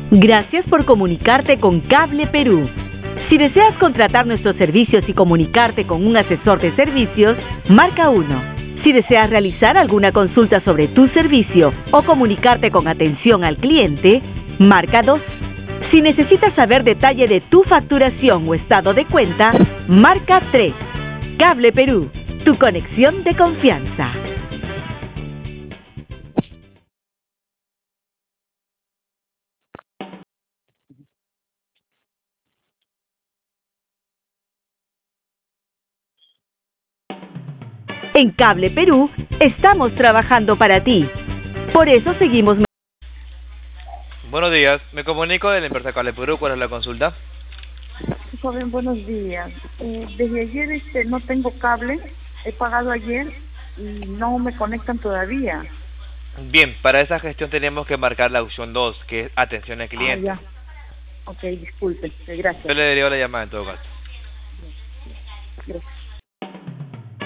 Gracias por comunicarte con Cable Perú. Si deseas contratar nuestros servicios y comunicarte con un asesor de servicios, marca 1. Si deseas realizar alguna consulta sobre tu servicio o comunicarte con atención al cliente, marca 2. Si necesitas saber detalle de tu facturación o estado de cuenta, marca 3. Cable Perú, tu conexión de confianza. En Cable Perú estamos trabajando para ti. Por eso seguimos. Buenos días, me comunico de la empresa Cable Perú. ¿Cuál es la consulta? Joven, buenos días. Desde ayer no tengo cable, he pagado ayer y no me conectan todavía. Bien, para esa gestión tenemos que marcar la opción 2, que es atención al cliente. Ya. Ok, disculpe, gracias. Yo le derivo la llamada en todo caso. Gracias.